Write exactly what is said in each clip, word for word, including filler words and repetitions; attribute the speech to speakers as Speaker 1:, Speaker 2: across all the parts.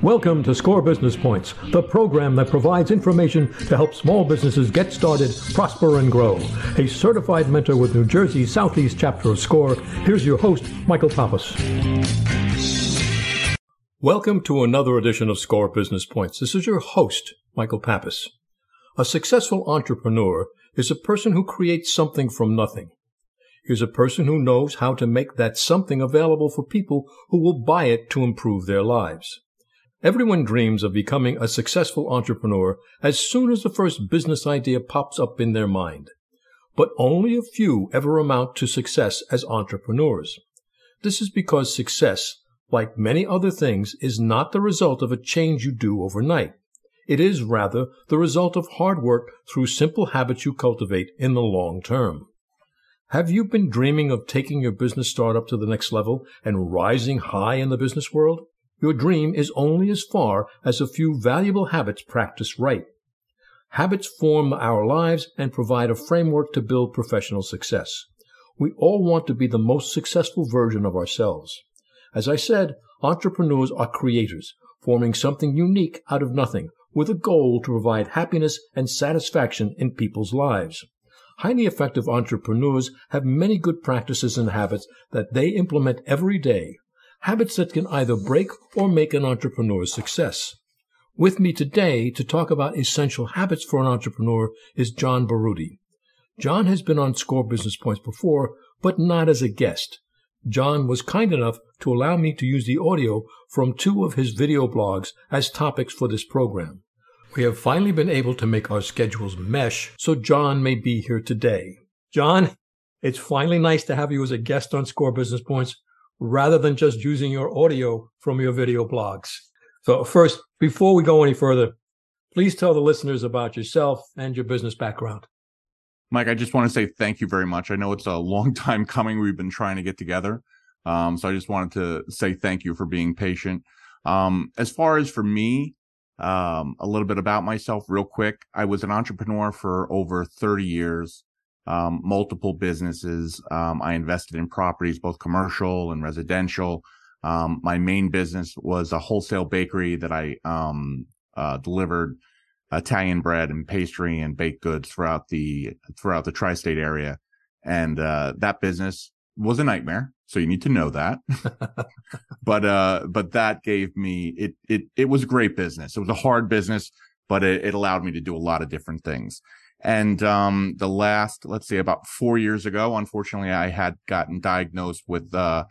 Speaker 1: Welcome to SCORE Business Points, the program that provides information to help small businesses get started, prosper, and grow. A certified mentor with New Jersey's Southeast chapter of SCORE, here's your host, Michael Pappas. Welcome to another edition of SCORE Business Points. This is your host, Michael Pappas. A successful entrepreneur is a person who creates something from nothing. He's a person who knows how to make that something available for people who will buy it to improve their lives. Everyone dreams of becoming a successful entrepreneur as soon as the first business idea pops up in their mind. But only a few ever amount to success as entrepreneurs. This is because success, like many other things, is not the result of a change you do overnight. It is, rather, the result of hard work through simple habits you cultivate in the long term. Have you been dreaming of taking your business startup to the next level and rising high in the business world? Your dream is only as far as a few valuable habits practiced right. Habits form our lives and provide a framework to build professional success. We all want to be the most successful version of ourselves. As I said, entrepreneurs are creators, forming something unique out of nothing, with a goal to provide happiness and satisfaction in people's lives. Highly effective entrepreneurs have many good practices and habits that they implement every day. Habits that can either break or make an entrepreneur's success. With me today to talk about essential habits for an entrepreneur is John Baruti. John has been on SCORE Business Points before, but not as a guest. John was kind enough to allow me to use the audio from two of his video blogs as topics for this program. We have finally been able to make our schedules mesh, so John may be here today. John, it's finally nice to have you as a guest on SCORE Business Points, rather than just using your audio from your video blogs. So first, before we go any further, please tell the listeners about yourself and your business background.
Speaker 2: Mike, I just want to say thank you very much. I know it's a long time coming. We've been trying to get together. Um, so I just wanted to say thank you for being patient. Um, as far as for me, um, a little bit about myself real quick. I was an entrepreneur for over thirty years. Um, multiple businesses. Um, I invested in properties, both commercial and residential. Um, my main business was a wholesale bakery that I, um, uh, delivered Italian bread and pastry and baked goods throughout the, throughout the tri-state area. And, uh, that business was a nightmare. So you need to know that. but, uh, but that gave me, it, it, it was a great business. It was a hard business, but it, it allowed me to do a lot of different things. And, um, the last, let's say about four years ago, unfortunately, I had gotten diagnosed with, uh,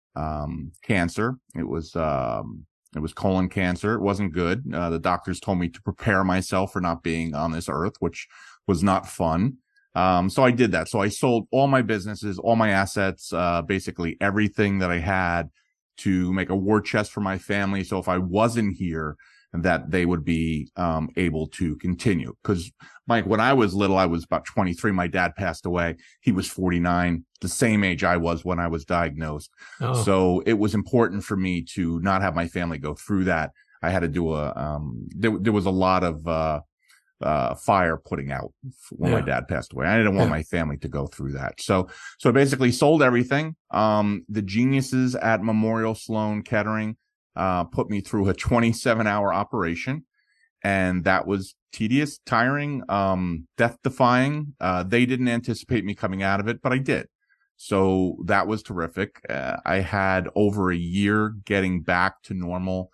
Speaker 2: um, cancer. It was, um, it was colon cancer. It wasn't good. Uh, the doctors told me to prepare myself for not being on this earth, which was not fun. Um, so I did that. So I sold all my businesses, all my assets, uh, basically everything that I had to make a war chest for my family. So if I wasn't here, that they would be um able to continue. Because, Mike, when I was little, I was about twenty-three. My dad passed away. He was forty-nine, the same age I was when I was diagnosed. Oh. So it was important for me to not have my family go through that. I had to do a, um there, there was a lot of uh uh fire putting out when yeah. my dad passed away. I didn't want yeah. my family to go through that. So, so I basically sold everything. Um, the geniuses at Memorial Sloan Kettering Uh, put me through a twenty-seven hour operation, and that was tedious, tiring, um, death-defying. Uh, they didn't anticipate me coming out of it, but I did. So that was terrific. Uh, I had over a year getting back to normal.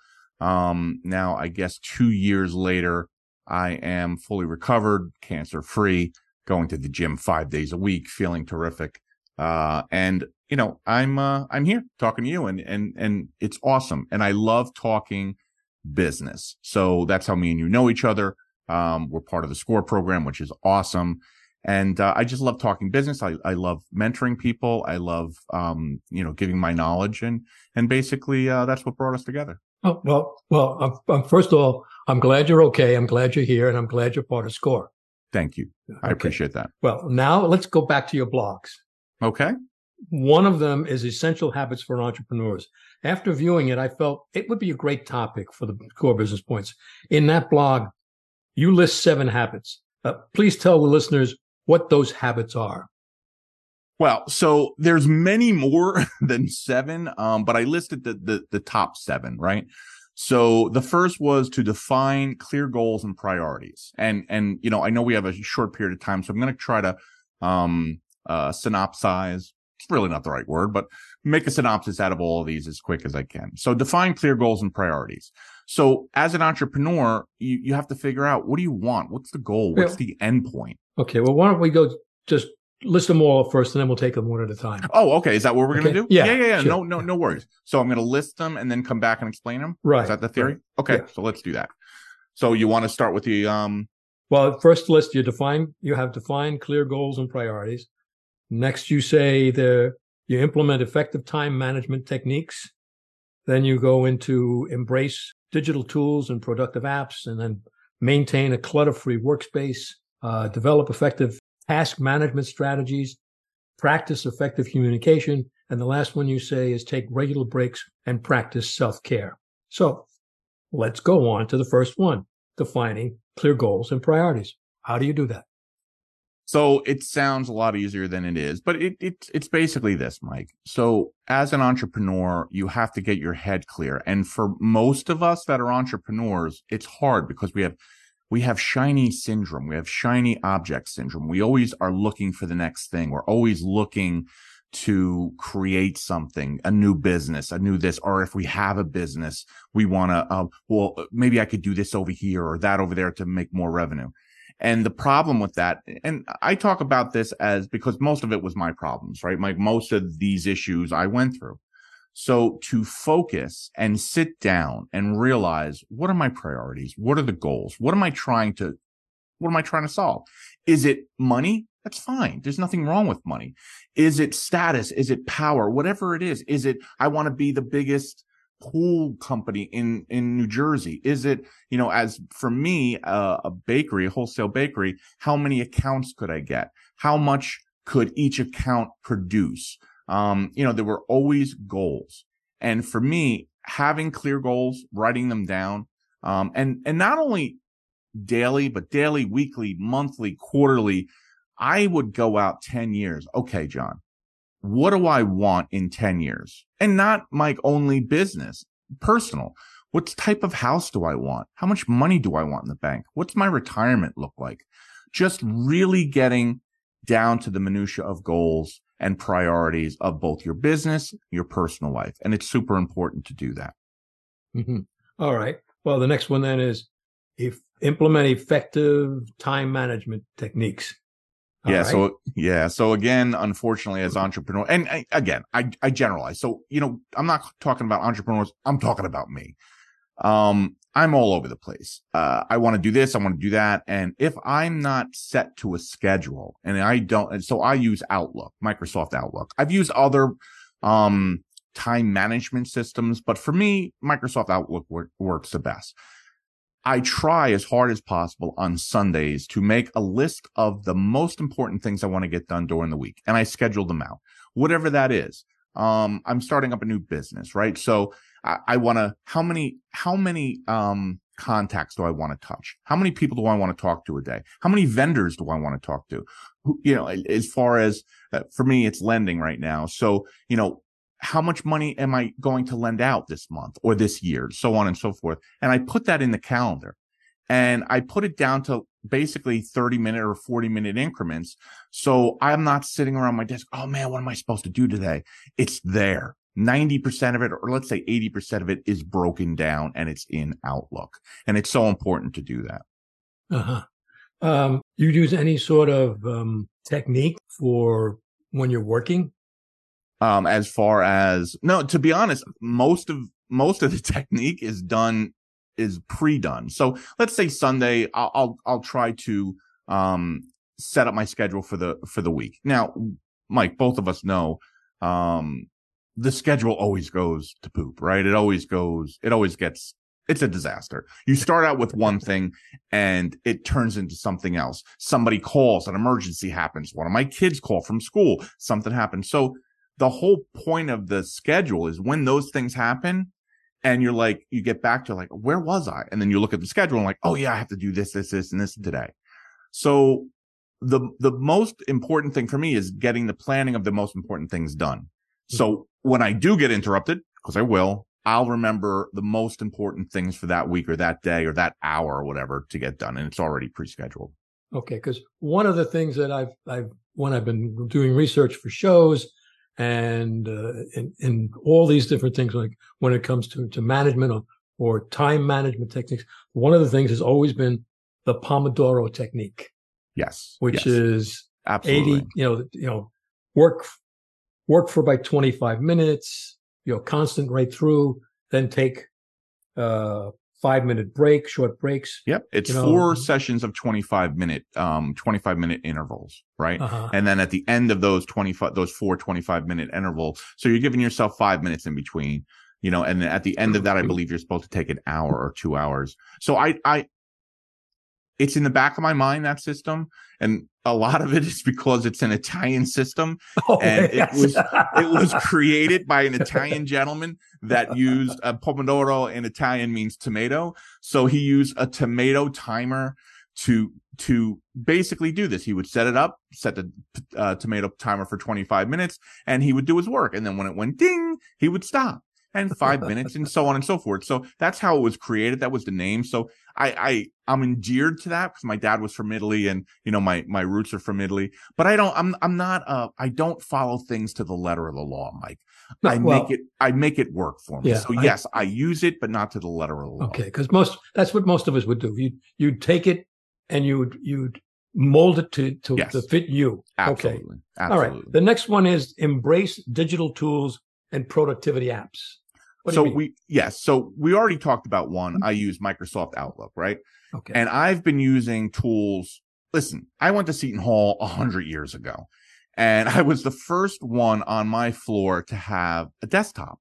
Speaker 2: Um, now, I guess two years later, I am fully recovered, cancer-free, going to the gym five days a week, feeling terrific. Uh, and you know, I'm, uh, I'm here talking to you, and, and, and it's awesome. And I love talking business. So that's how me and you know each other. Um, we're part of the SCORE program, which is awesome. And, uh, I just love talking business. I, I love mentoring people. I love, um, you know, giving my knowledge, and, and basically, uh, that's what brought us together.
Speaker 1: Oh, well, well, I'm, I'm, first of all, I'm glad you're okay. I'm glad you're here, and I'm glad you're part of SCORE.
Speaker 2: Thank you. I
Speaker 1: okay.
Speaker 2: appreciate that.
Speaker 1: Well, now let's go back to your blogs.
Speaker 2: Okay.
Speaker 1: One of them is Essential Habits for Entrepreneurs. After viewing it, I felt it would be a great topic for the SCORE Business Points. In that blog, you list seven habits. Uh, please tell the listeners what those habits are.
Speaker 2: Well, so there's many more than seven, um, but I listed the, the, the top seven, right? So the first was to define clear goals and priorities. And, and, you know, I know we have a short period of time, so I'm going to try to, um, uh, synopsize. It's really not the right word, but make a synopsis out of all of these as quick as I can. So define clear goals and priorities. So as an entrepreneur, you, you have to figure out, what do you want? What's the goal? What's the end point?
Speaker 1: Okay. Well, why don't we go just list them all first, and then we'll take them one at a time.
Speaker 2: Oh, okay. Is that what we're okay. going to do?
Speaker 1: Yeah.
Speaker 2: Yeah, yeah, yeah.
Speaker 1: Sure.
Speaker 2: No, no, no worries. So I'm going to list them and then come back and explain them.
Speaker 1: Right.
Speaker 2: Is that the theory?
Speaker 1: Right.
Speaker 2: Okay.
Speaker 1: Yeah.
Speaker 2: So let's do that. So you want to start with the, um,
Speaker 1: well, first list, you define, you have defined clear goals and priorities. Next, you say the, you implement effective time management techniques. Then you go into embrace digital tools and productive apps, and then maintain a clutter-free workspace, uh, develop effective task management strategies, practice effective communication, and the last one you say is take regular breaks and practice self-care. So let's go on to the first one, defining clear goals and priorities. How do you do that?
Speaker 2: So it sounds a lot easier than it is, but it, it it's basically this, Mike. So as an entrepreneur, you have to get your head clear. And for most of us that are entrepreneurs, it's hard because we have we have shiny syndrome. We have shiny object syndrome. We always are looking for the next thing. We're always looking to create something, a new business, a new this, or if we have a business, we want to, uh, well, maybe I could do this over here or that over there to make more revenue. And the problem with that, and I talk about this as because most of it was my problems, right? Like most of these issues I went through. So to focus and sit down and realize, what are my priorities? What are the goals? What am I trying to, what am I trying to solve? Is it money? That's fine. There's nothing wrong with money. Is it status? Is it power? Whatever it is. Is it, I want to be the biggest pool company in, in New Jersey? Is it, you know, as for me, uh, a bakery, a wholesale bakery, how many accounts could I get? How much could each account produce? Um, you know, there were always goals. And for me, having clear goals, writing them down, um, and, and not only daily, but daily, weekly, monthly, quarterly, I would go out ten years. Okay, John, what do I want in ten years? And not my only business, personal. What type of house do I want? How much money do I want in the bank? What's my retirement look like? Just really getting down to the minutia of goals and priorities of both your business, your personal life. And it's super important to do that.
Speaker 1: Mm-hmm. All right. Well, the next one then is if implement effective time management techniques. All
Speaker 2: yeah.
Speaker 1: right.
Speaker 2: So, yeah. So again, unfortunately, as entrepreneur, and I, again, I, I generalize. So, you know, I'm not talking about entrepreneurs. I'm talking about me. Um, I'm all over the place. Uh, I want to do this. I want to do that. And if I'm not set to a schedule and I don't, and so I use Outlook, Microsoft Outlook. I've used other, um, time management systems, but for me, Microsoft Outlook work, works the best. I try as hard as possible on Sundays to make a list of the most important things I want to get done during the week. And I schedule them out, whatever that is. Um, I'm starting up a new business, right? So I, I want to, how many, how many, um, contacts do I want to touch? How many people do I want to talk to a day? How many vendors do I want to talk to? Who, you know, as far as, uh, for me, it's lending right now. So, you know, how much money am I going to lend out this month or this year, so on and so forth. And I put that in the calendar and I put it down to basically thirty minute or forty minute increments. So I'm not sitting around my desk. Oh man, what am I supposed to do today? It's there. ninety percent of it, or let's say eighty percent of it is broken down and it's in Outlook. And it's so important to do that.
Speaker 1: Uh-huh. Um, you use any sort of, um, technique for when you're working?
Speaker 2: Um, as far as, no, to be honest, most of, most of the technique is done, is pre-done. So let's say Sunday, I'll, I'll, I'll try to, um, set up my schedule for the, for the week. Now, Mike, both of us know, um, the schedule always goes to poop, right? It always goes, it always gets, it's a disaster. You start out with one thing and it turns into something else. Somebody calls, an emergency happens. One of my kids call from school, something happens. So the whole point of the schedule is when those things happen and you're like, you get back to like, where was I? And then you look at the schedule and like, oh yeah, I have to do this, this, this, and this today. So the, the most important thing for me is getting the planning of the most important things done. So when I do get interrupted, because I will, I'll remember the most important things for that week or that day or that hour or whatever to get done. And it's already pre-scheduled.
Speaker 1: Okay. Because one of the things that I've, I've, when I've been doing research for shows and, uh, in, in all these different things, like when it comes to, to management or, or time management techniques, one of the things has always been the Pomodoro technique.
Speaker 2: Yes.
Speaker 1: Which
Speaker 2: yes.
Speaker 1: is
Speaker 2: Absolutely.
Speaker 1: eighty, you know, you know, work, work for about twenty-five minutes, you know, constant right through, then take, uh, five minute break, short breaks.
Speaker 2: Yep. It's
Speaker 1: you know,
Speaker 2: four sessions of twenty-five minute, um, twenty-five minute intervals, right?
Speaker 1: Uh-huh.
Speaker 2: And then at the end of those twenty-five, those four twenty-five minute intervals, so you're giving yourself five minutes in between, you know, and then at the end of that, I believe you're supposed to take an hour or two hours. So I, I, it's in the back of my mind, that system. And a lot of it is because it's an Italian system.
Speaker 1: Oh,
Speaker 2: and
Speaker 1: yes.
Speaker 2: it was, it was created by an Italian gentleman that used a Pomodoro. In Italian means tomato. So he used a tomato timer to, to basically do this. He would set it up, set the uh, tomato timer for twenty-five minutes, and he would do his work. And then when it went ding, he would stop. And five minutes and so on and so forth. So that's how it was created. That was the name. So I, I, I'm endeared to that because my dad was from Italy and, you know, my, my roots are from Italy, but I don't, I'm, I'm not, uh, I don't follow things to the letter of the law, Mike.
Speaker 1: No,
Speaker 2: I
Speaker 1: well,
Speaker 2: make it, I make it work for me.
Speaker 1: Yeah,
Speaker 2: so
Speaker 1: I-
Speaker 2: yes, I use it, but not to the letter of the law.
Speaker 1: Okay. Because most, that's what most of us would do. You, you'd take it and you would, you'd mold it to, to,
Speaker 2: Yes.
Speaker 1: to fit you.
Speaker 2: Absolutely.
Speaker 1: Okay.
Speaker 2: Absolutely.
Speaker 1: All right. The next one is embrace digital tools and productivity apps. What do
Speaker 2: So
Speaker 1: you mean?
Speaker 2: we, yes. So we already talked about one. I use Microsoft Outlook, right?
Speaker 1: Okay.
Speaker 2: And I've been using tools. Listen, I went to Seton Hall a hundred years ago and I was the first one on my floor to have a desktop.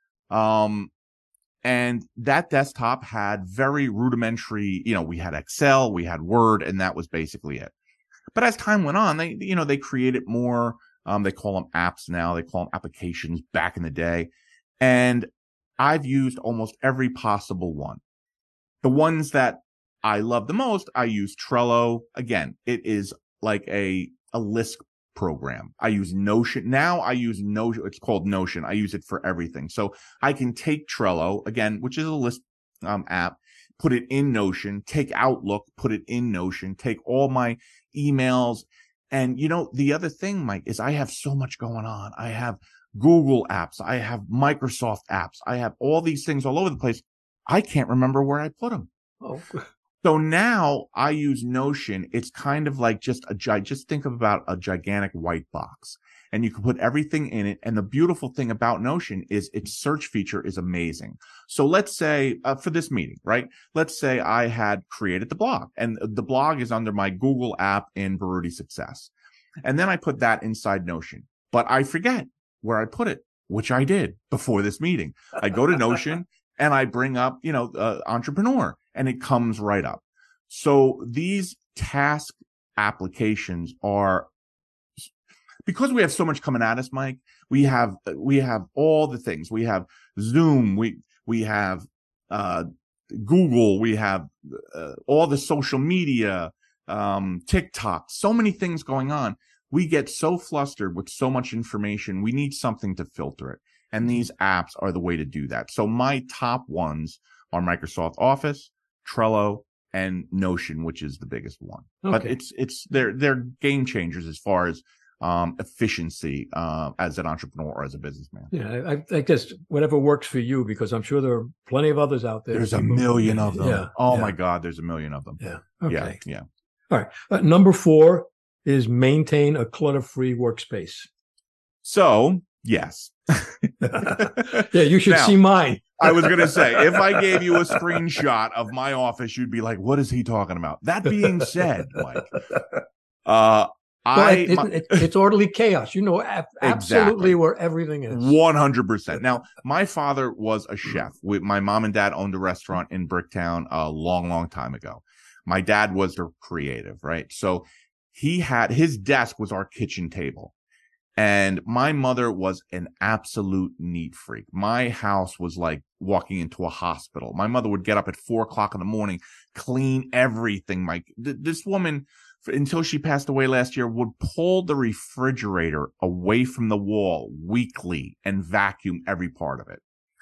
Speaker 2: Um, and that desktop had very rudimentary, you know, we had Excel, we had Word, and that was basically it. But as time went on, they, you know, they created more, um, they call them apps now. They call them applications back in the day. And I've used almost every possible one. The ones that I love the most, I use Trello. Again, it is like a, a list program. I use Notion. Now I use Notion. It's called Notion. I use it for everything. So I can take Trello, again, which is a list um, app, put it in Notion, take Outlook, put it in Notion, take all my emails. And, you know, the other thing, Mike, is I have so much going on. I have Google apps. I have Microsoft apps. I have all these things all over the place. I can't remember where I put them.
Speaker 1: Oh.
Speaker 2: So now I use Notion. It's kind of like just a, just think about a gigantic white box and you can put everything in it. And the beautiful thing about Notion is its search feature is amazing. So let's say uh, for this meeting, right? Let's say I had created the blog and the blog is under my Google app in Baruti Success. And then I put that inside Notion, but I forget where I put it, which I did before this meeting. I go to Notion and I bring up, you know, uh, Entrepreneur and it comes right up. So these task applications are, because we have so much coming at us, Mike, we have, we have all the things. We have Zoom. We, we have, uh, Google. We have uh, all the social media, um, TikTok, so many things going on. We get so flustered with so much information. We need something to filter it. And these apps are the way to do that. So my top ones are Microsoft Office, Trello, and Notion, which is the biggest one.
Speaker 1: Okay.
Speaker 2: But it's, it's, they're, they're game changers as far as, um, efficiency, uh, as an entrepreneur or as a businessman.
Speaker 1: Yeah, I, I guess whatever works for you, because I'm sure there are plenty of others out there.
Speaker 2: There's a million of them.
Speaker 1: Yeah.
Speaker 2: Oh
Speaker 1: yeah.
Speaker 2: my God, there's a million of them.
Speaker 1: Yeah. Okay.
Speaker 2: Yeah. Yeah.
Speaker 1: All right. Uh, number four is maintain a clutter-free workspace.
Speaker 2: So, yes.
Speaker 1: Yeah, you should
Speaker 2: Now,
Speaker 1: see mine.
Speaker 2: I was going to say, if I gave you a screenshot of my office, you'd be like, what is he talking about? That being said, Mike, uh,
Speaker 1: Well,
Speaker 2: I,
Speaker 1: it, it,
Speaker 2: my,
Speaker 1: it, it's orderly chaos. You know ab- absolutely
Speaker 2: Exactly.
Speaker 1: where everything is.
Speaker 2: one hundred percent. Now, my father was a chef. We, my mom and dad owned a restaurant in Bricktown a long, long time ago. My dad was the creative, right? So he had, his desk was our kitchen table. And my mother was an absolute neat freak. My house was like walking into a hospital. My mother would get up at four o'clock in the morning, clean everything. Mike, th- this woman, until she passed away last year, would pull the refrigerator away from the wall weekly and vacuum every part of it.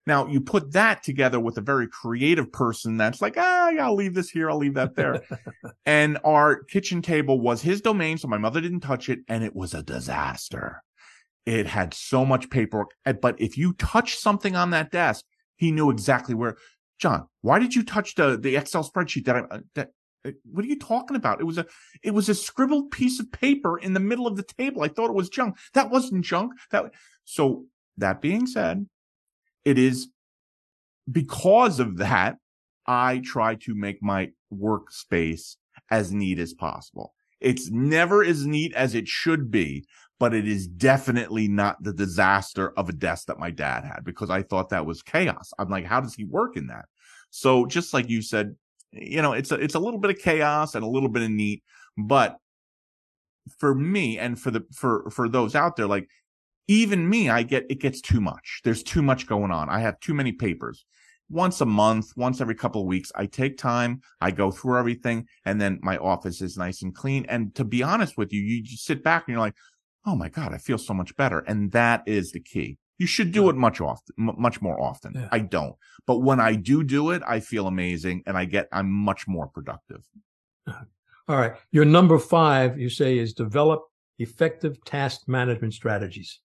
Speaker 2: Now, you put that together with a very creative person that's like, ah, yeah, I'll leave this here, I'll leave that there. And our kitchen table was his domain, so my mother didn't touch it, and it was a disaster. It had so much paperwork. But if you touched something on that desk, he knew exactly where. John, why did you touch the, the Excel spreadsheet that I, that, what are you talking about? It was a, it was a scribbled piece of paper in the middle of the table. I thought it was junk. That wasn't junk. That, so that being said, it is because of that, I try to make my workspace as neat as possible. It's never as neat as it should be, but it is definitely not the disaster of a desk that my dad had, because I thought that was chaos. I'm like, how does he work in that? So just like you said, you know, it's a, it's a little bit of chaos and a little bit of neat, but for me and for the, for, for those out there, like, even me, I get, it gets too much. There's too much going on. I have too many papers. Once a month, once every couple of weeks, I take time, I go through everything, and then my office is nice and clean. And to be honest with you, you just sit back and you're like, oh my God, I feel so much better. And that is the key. You should do it much often, much more often. Yeah. I don't. But when I do do it, I feel amazing, and I get, I'm much more productive.
Speaker 1: All right. Your number five, you say, is develop effective task management strategies.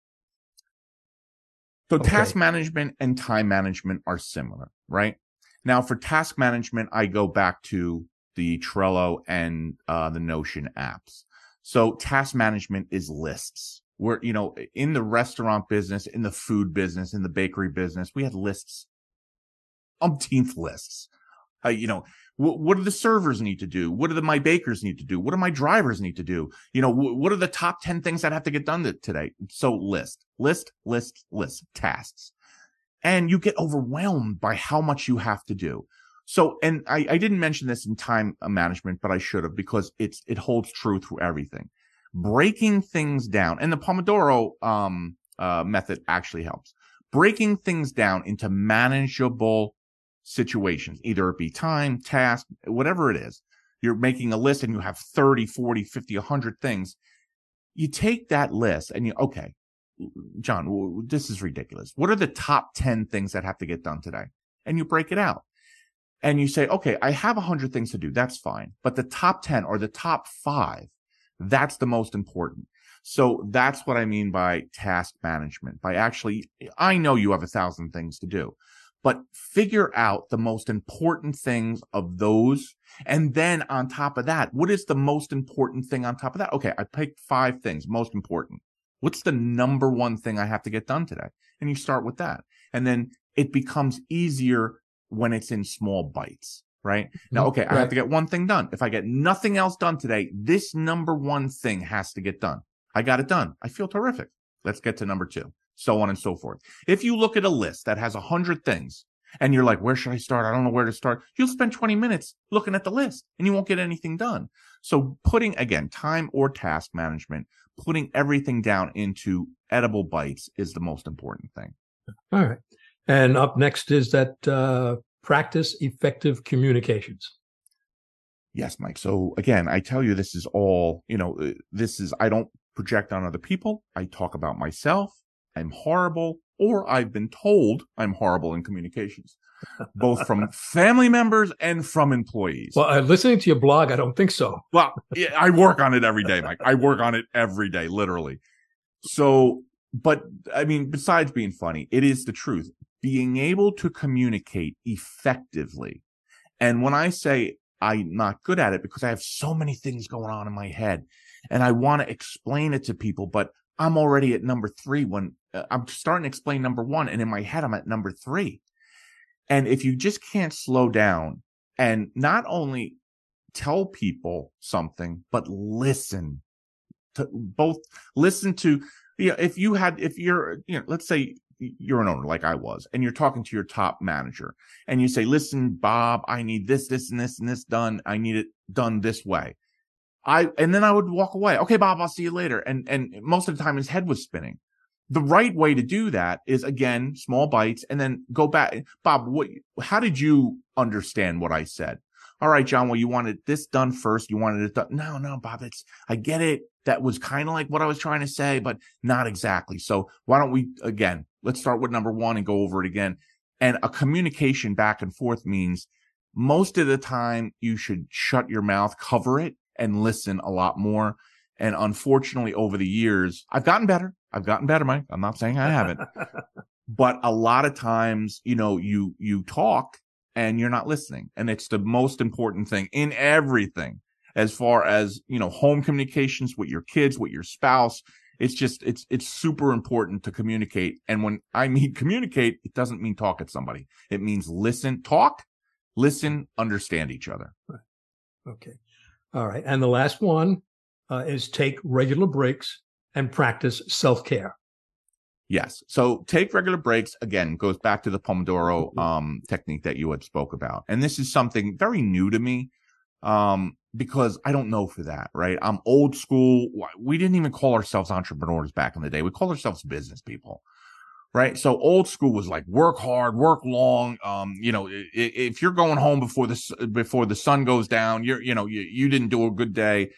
Speaker 2: So
Speaker 1: Okay.
Speaker 2: Task management and time management are similar, right? Now, for task management, I go back to the Trello and uh, the Notion apps. So task management is lists. We're, you know, in the restaurant business, in the food business, in the bakery business, we had lists, umpteenth lists. Uh, you know, w- what do the servers need to do? What do the, my bakers need to do? What do my drivers need to do? You know, w- what are the top ten things that have to get done to, today? So list, list, list, list, tasks. And you get overwhelmed by how much you have to do. So, and I, I didn't mention this in time management, but I should have, because it's, it holds true through everything. Breaking things down, and the Pomodoro, um, uh, method actually helps. Breaking things down into manageable situations, either it be time, task, whatever it is. You're making a list and you have thirty, forty, fifty, one hundred things. You take that list and you, okay, John, this is ridiculous. What are the top ten things that have to get done today? And you break it out. And you say, okay, I have one hundred things to do. That's fine. But the top ten or the top five, that's the most important. So that's what I mean by task management. By actually, I know you have a thousand things to do, but figure out the most important things of those. And then on top of that, what is the most important thing on top of that? Okay, I picked five things, most important. What's the number one thing I have to get done today? And you start with that. And then it becomes easier when it's in small bites, right? Now, okay, I have to get one thing done. If I get nothing else done today, this number one thing has to get done. I got it done. I feel terrific. Let's get to number two, so on and so forth. If you look at a list that has a hundred things and you're like, where should I start? I don't know where to start. You'll spend twenty minutes looking at the list and you won't get anything done. So putting, again, time or task management, putting everything down into edible bites is the most important thing.
Speaker 1: All right. And up next is that uh, practice effective communications.
Speaker 2: Yes, Mike. So again, I tell you, this is all, you know, this is, I don't project on other people. I talk about myself. I'm horrible, or I've been told I'm horrible in communications, both from family members and from employees.
Speaker 1: Well, uh, listening to your blog, I don't think so.
Speaker 2: Well, I work on it every day, Mike. I work on it every day, literally. So, but I mean, besides being funny, it is the truth. Being able to communicate effectively. And when I say I'm not good at it, because I have so many things going on in my head and I want to explain it to people, but I'm already at number three when uh, I'm starting to explain number one, and in my head, I'm at number three. And if you just can't slow down and not only tell people something, but listen to both listen to, you know, if you had, if you're, you know, let's say you're an owner like I was, and you're talking to your top manager and you say, listen, Bob, I need this, this, and this, and this done. I need it done this way. I, and then I would walk away. Okay, Bob, I'll see you later. And, and most of the time his head was spinning. The right way to do that is, again, small bites, and then go back. Bob, what, how did you understand what I said? All right, John, well, you wanted this done first. You wanted it done. No, no, Bob, it's, I get it. That was kind of like what I was trying to say, but not exactly. So why don't we, again, let's start with number one and go over it again. And a communication back and forth means most of the time you should shut your mouth, cover it, and listen a lot more. And unfortunately, over the years, I've gotten better. I've gotten better, Mike. I'm not saying I haven't. But a lot of times, you know, you, you talk and you're not listening. And it's the most important thing in everything, as far as, you know, home communications with your kids, with your spouse. It's just, it's, it's super important to communicate. And when I mean communicate, it doesn't mean talk at somebody. It means listen, talk, listen, understand each other.
Speaker 1: Okay. All right. And the last one uh, is take regular breaks and practice self-care.
Speaker 2: Yes. So take regular breaks, again, goes back to the Pomodoro um, technique that you had spoke about. And this is something very new to me um, because I don't know for that, right? I'm old school. We didn't even call ourselves entrepreneurs back in the day. We called ourselves business people, right? So old school was like work hard, work long. Um, you know, if you're going home before the, before the sun goes down, you're, you know, you, you didn't do a good day.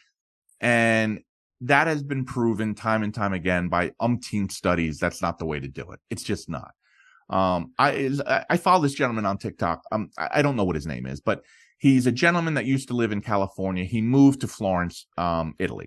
Speaker 2: And that has been proven time and time again by umpteen studies. That's not the way to do it. It's just not. Um, I, I follow this gentleman on TikTok. Um, I don't know what his name is, but he's a gentleman that used to live in California. He moved to Florence, um, Italy.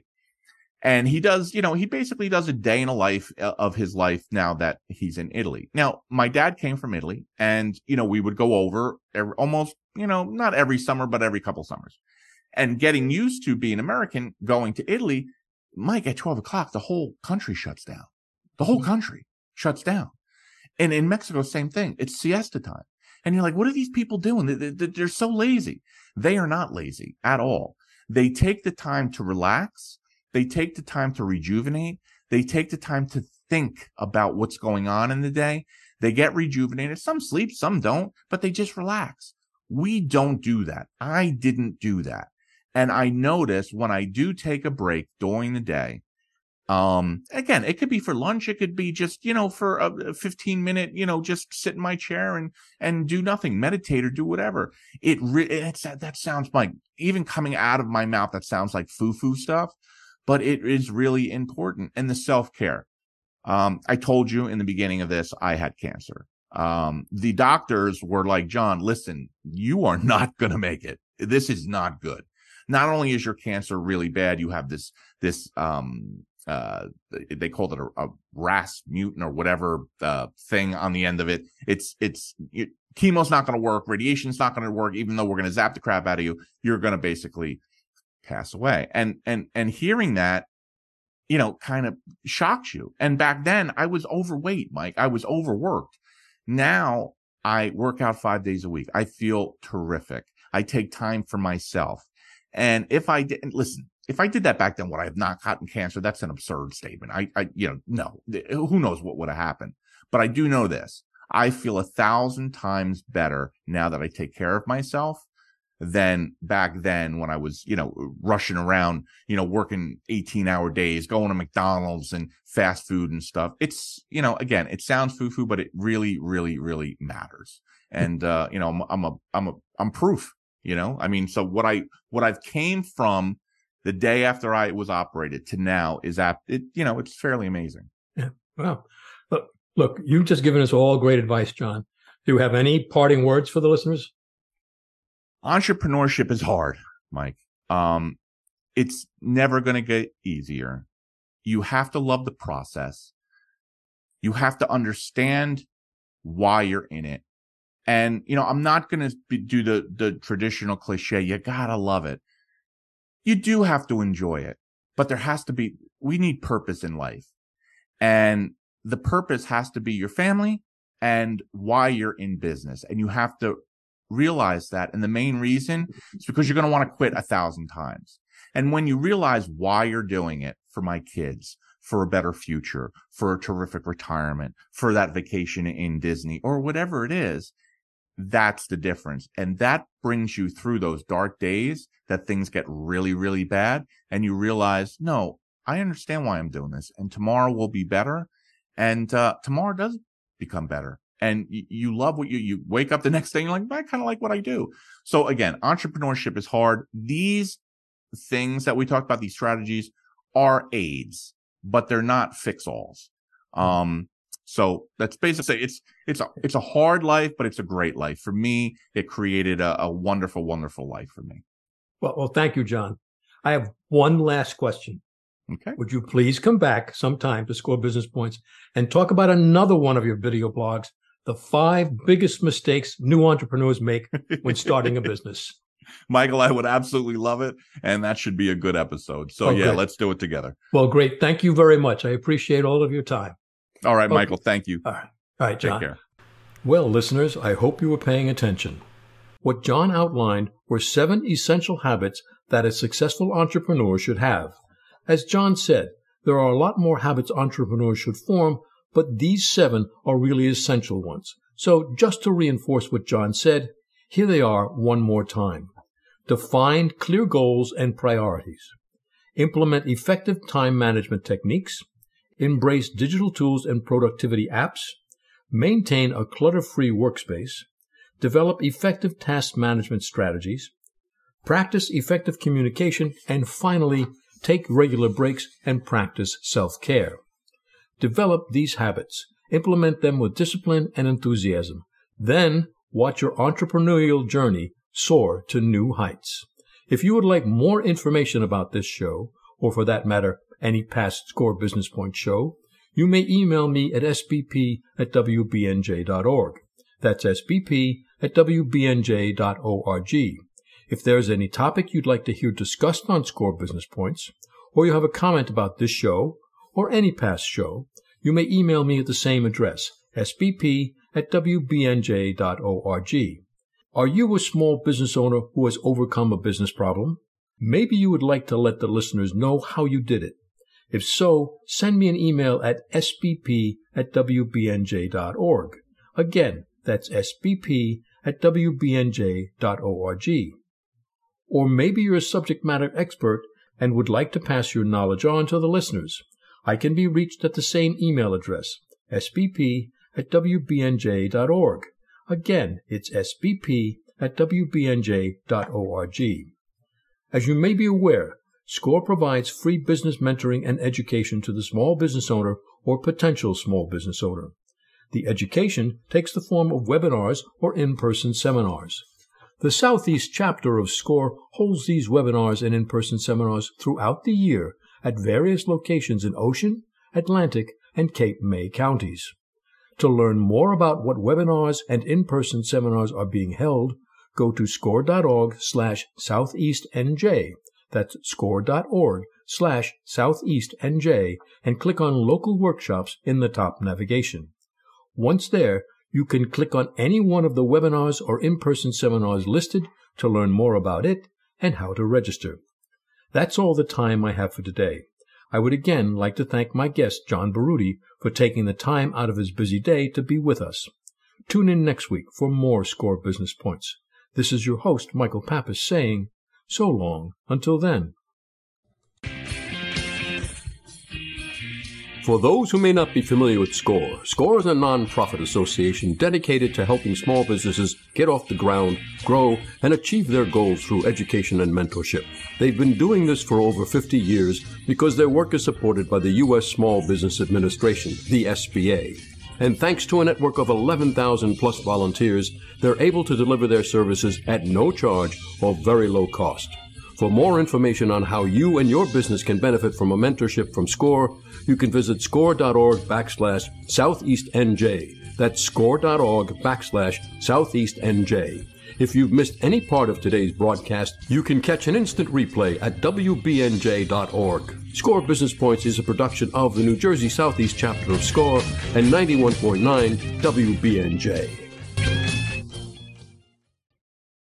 Speaker 2: And he does, you know, he basically does a day in a life of his life now that he's in Italy. Now, my dad came from Italy and, you know, we would go over every, almost, you know, not every summer, but every couple summers. And getting used to being American, going to Italy, Mike, at twelve o'clock, the whole country shuts down. The whole country shuts down. And in Mexico, same thing. It's siesta time. And you're like, what are these people doing? They're so lazy. They are not lazy at all. They take the time to relax. They take the time to rejuvenate. They take the time to think about what's going on in the day. They get rejuvenated. Some sleep, some don't, but they just relax. We don't do that. I didn't do that. And I notice when I do take a break during the day, um, again, it could be for lunch. It could be just, you know, for a fifteen minute, you know, just sit in my chair and, and do nothing, meditate or do whatever. It re- it's, that sounds like, even coming out of my mouth, that sounds like foo-foo stuff, but it is really important. And the self-care. Um, I told you in the beginning of this, I had cancer. Um, the doctors were like, John, listen, you are not going to make it. This is not good. Not only is your cancer really bad, you have this, this, um, uh, they called it a, a R A S mutant or whatever, uh, thing on the end of it. It's, it's, it, chemo's not going to work. Radiation's not going to work. Even though we're going to zap the crap out of you, you're going to basically pass away. And, and, and hearing that, you know, kind of shocks you. And back then I was overweight, Mike. I was overworked. Now I work out five days a week. I feel terrific. I take time for myself. And if I didn't listen, if I did that back then, would I have not gotten cancer? That's an absurd statement. I, I, you know, no, who knows what would have happened, but I do know this. I feel a thousand times better now that I take care of myself than back then when I was, you know, rushing around, you know, working eighteen hour days, going to McDonald's and fast food and stuff. It's, you know, again, it sounds foo-foo, but it really, really, really matters. And, uh, you know, I'm, I'm a, I'm a, I'm proof. You know, I mean, so what I, what I've came from the day after I was operated to now is that it, you know, it's fairly amazing.
Speaker 1: Yeah. Well, look, look, you've just given us all great advice, John. Do you have any parting words for the listeners?
Speaker 2: Entrepreneurship is hard, Mike. Um, it's never going to get easier. You have to love the process. You have to understand why you're in it. And, you know, I'm not going to do the, the traditional cliche. You gotta love it. You do have to enjoy it, but there has to be, we need purpose in life. And the purpose has to be your family and why you're in business. And you have to realize that. And the main reason is because you're going to want to quit a thousand times. And when you realize why you're doing it, for my kids, for a better future, for a terrific retirement, for that vacation in Disney or whatever it is, that's the difference. And that brings you through those dark days that things get really, really bad. And you realize, no, I understand why I'm doing this. And tomorrow will be better. And uh, tomorrow does become better. And you, you love what you, you wake up the next day and you're like, I kind of like what I do. So again, entrepreneurship is hard. These things that we talked about, these strategies are aids, but they're not fix-alls. Um, So that's basically, it's, it's a, it's a hard life, but it's a great life. For me, it created a, a wonderful, wonderful life for me.
Speaker 1: Well, well, thank you, John. I have one last question.
Speaker 2: Okay.
Speaker 1: Would you please come back sometime to Score Business Points and talk about another one of your video blogs, the five biggest mistakes new entrepreneurs make when starting a business?
Speaker 2: Michael, I would absolutely love it. And that should be a good episode. So
Speaker 1: oh,
Speaker 2: yeah,
Speaker 1: good.
Speaker 2: Let's do it together.
Speaker 1: Well, great. Thank you very much. I appreciate all of your time.
Speaker 2: All right,
Speaker 1: okay.
Speaker 2: Michael. Thank you.
Speaker 1: All right. All right, John.
Speaker 2: Take care.
Speaker 1: Well, listeners, I hope you were paying attention. What John outlined were seven essential habits that a successful entrepreneur should have. As John said, there are a lot more habits entrepreneurs should form, but these seven are really essential ones. So just to reinforce what John said, here they are one more time. Define clear goals and priorities. Implement effective time management techniques. Embrace digital tools and productivity apps. Maintain a clutter-free workspace. Develop effective task management strategies. Practice effective communication. And finally, take regular breaks and practice self-care. Develop these habits. Implement them with discipline and enthusiasm. Then, watch your entrepreneurial journey soar to new heights. If you would like more information about this show, or for that matter, any past Score Business Point show, you may email me at s b p at w b n j dot org. That's s b p at w b n j dot org. If there's any topic you'd like to hear discussed on Score Business Points, or you have a comment about this show, or any past show, you may email me at the same address, s b p at w b n j dot org. Are you a small business owner who has overcome a business problem? Maybe you would like to let the listeners know how you did it. If so, send me an email at s b p at w b n j dot org. Again, that's s b p at w b n j dot org. Or maybe you're a subject matter expert and would like to pass your knowledge on to the listeners. I can be reached at the same email address, s b p at w b n j dot org. Again, it's s b p at w b n j dot org. As you may be aware, SCORE provides free business mentoring and education to the small business owner or potential small business owner. The education takes the form of webinars or in-person seminars. The Southeast chapter of SCORE holds these webinars and in-person seminars throughout the year at various locations in Ocean, Atlantic, and Cape May counties. To learn more about what webinars and in-person seminars are being held, go to score.org slash southeastnj. That's score.org slash southeastnj and click on Local Workshops in the top navigation. Once there, you can click on any one of the webinars or in-person seminars listed to learn more about it and how to register. That's all the time I have for today. I would again like to thank my guest, John Baruti, for taking the time out of his busy day to be with us. Tune in next week for more Score Business Points. This is your host, Michael Pappas, saying, so long until then. For those who may not be familiar with SCORE, SCORE is a non-profit association dedicated to helping small businesses get off the ground, grow, and achieve their goals through education and mentorship. They've been doing this for over fifty years because their work is supported by the U S Small Business Administration, the S B A. And thanks to a network of eleven thousand plus volunteers, they're able to deliver their services at no charge or very low cost. For more information on how you and your business can benefit from a mentorship from SCORE, you can visit score.org backslash southeastnj. That's score.org backslash southeastnj. If you've missed any part of today's broadcast, you can catch an instant replay at w b n j dot org. SCORE Business Points is a production of the New Jersey Southeast chapter of SCORE and ninety-one point nine W B N J.